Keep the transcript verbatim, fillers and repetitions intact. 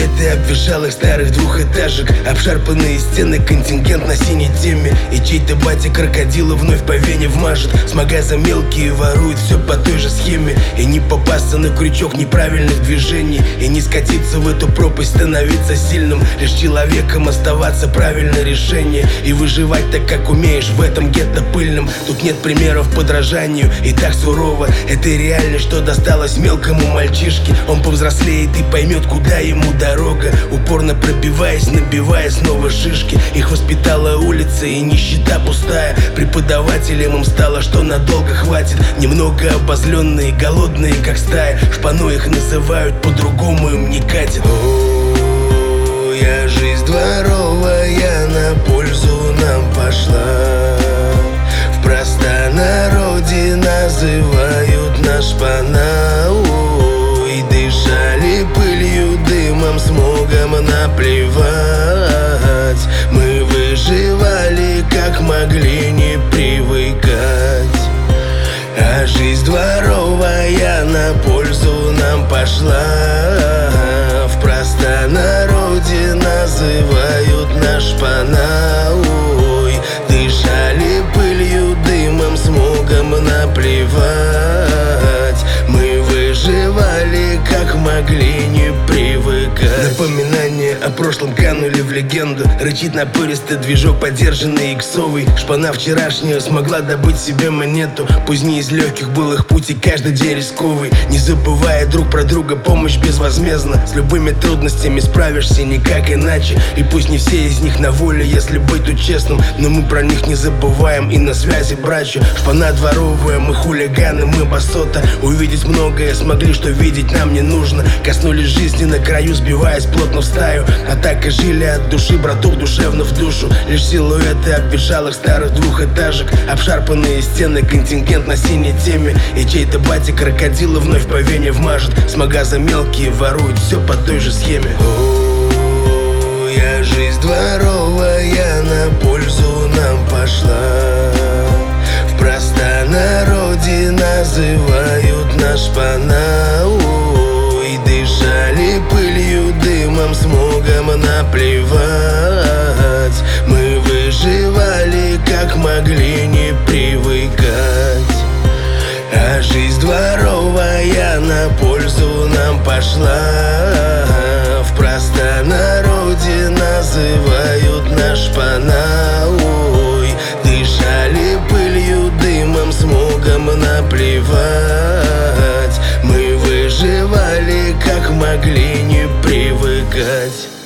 силуэты обветшалых старых двухэтажек, обшарпанные стены, контингент на синей теме. И чей-то батя крокодила вновь по вене вмажет. С магаза мелкие воруют все по той же схеме. И не попасться на крючок неправильных движений, и не скатиться в эту пропасть, становиться сильным. Лишь человеком оставаться правильное решение, и выживать так, как умеешь в этом гетто пыльном. Тут нет примеров подражанию, и так сурово. Это реально, что досталось мелкому мальчишке. Он повзрослеет и поймет, куда ему дорога, упорно пробиваясь, набивая снова шишки. Их воспитала улица и нищета пустая. Преподавателям им стало, что надолго хватит. Немного обозленные, голодные, как стая. Шпаной их называют, по-другому им не катит. О, я жизнь дворовая на пользу нам пошла. В простонародье называют нас шпана. Ой, дышали пылью, дымом, смогом наплевать. Мы выживали, как могли, не привыкать. А жизнь дворовая на пользу нам пошла. В простонародье называют нас шпана. Ой, дышали пылью, дымом, смогом наплевать. Мы выживали, как могли, не привыкать. Напоминания о прошлом канули в легенду. Рычит напористый движок, подержанный иксовый. Шпана вчерашняя смогла добыть себе монету. Пусть не из легких был их путь, и каждый день рисковый. Не забывая друг про друга, помощь безвозмездна. С любыми трудностями справишься никак иначе. И пусть не все из них на воле, если быть тут честным, но мы про них не забываем и на связи братья. Шпана дворовая, мы хулиганы, мы басота. Увидеть многое смогли, что видеть нам не нужно. Коснулись жизни на краю, сбиваясь плотно в стаю. А так и жили от души, братух, душевно в душу. Лишь силуэты обветшалых старых двухэтажек, обшарпанные стены, контингент на синей теме. И чей-то батя крокодила вновь по вене вмажет. С магаза мелкие воруют все по той же схеме. О, я жизнь дворовая на пользу нам пошла. В простонародье называют нас шпана. Ой, дышали пылью, дымом, смогом наплевать. Мы выживали, как могли, не привыкать. А жизнь дворовая на пользу нам пошла. В простонародье называют нас шпана. Ой, дышали пылью, дымом, смогом наплевать. Мы выживали, как могли, не привыкать.